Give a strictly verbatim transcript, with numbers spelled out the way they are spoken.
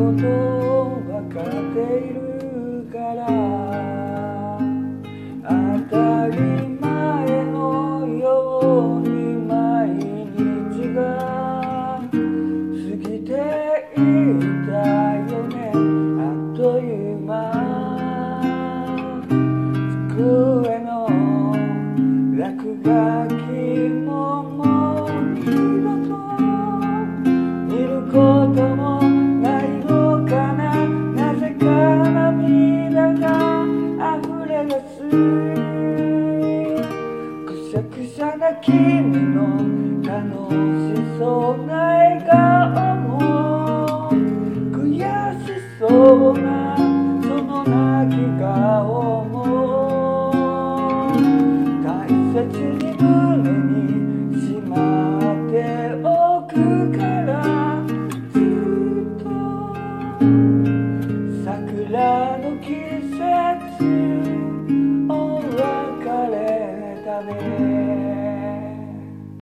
ことわかっているから当たり前のように毎日が過ぎていたよね。あっという間机の落書きももう二度と見ることもないのかな。なぜか涙が溢れ出す。くしゃくしゃな君の楽しそうな笑顔も悔しそうなその泣き顔も大切に胸にしまっておくからずっと桜の季節